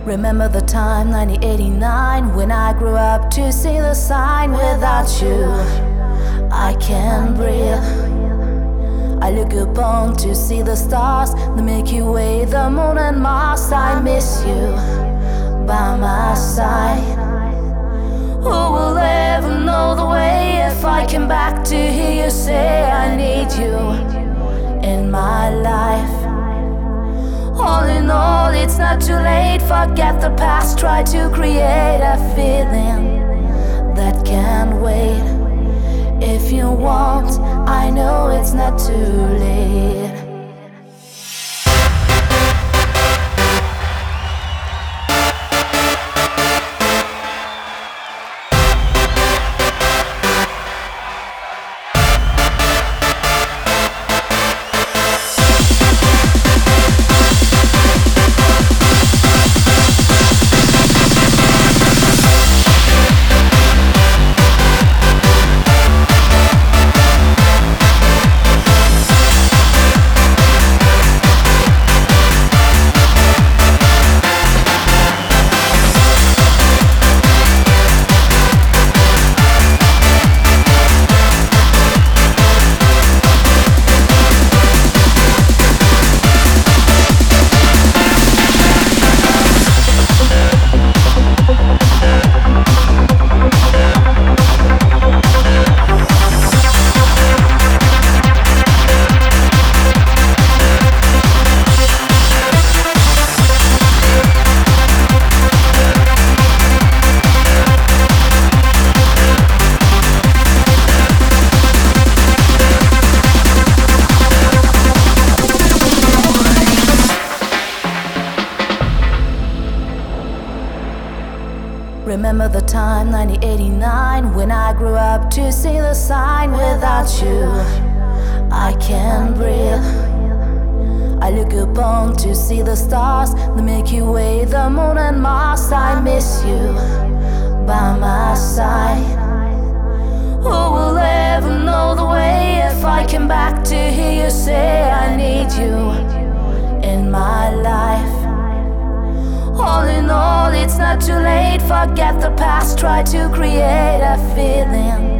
Remember the time, 1989, when I grew up to see the sign. Without you, I can't breathe. I look upon to see the stars, the Milky Way, the moon and Mars. I miss you by my side. Who will ever know the way if I came back to hear you say I need you in my life? All in all, it's not too late. Forget the past, try to create a feeling that can't wait. If you want, I know it's not too late. Remember the time, 1989, when I grew up to see the sign. Without you, I can't breathe. I look upon to see the stars, the Milky Way, the moon and Mars. I miss you by my side. Who will ever know the way if I came back to hear you say I need you in my life? All in all, it's not too late. Forget the past, try to create a feeling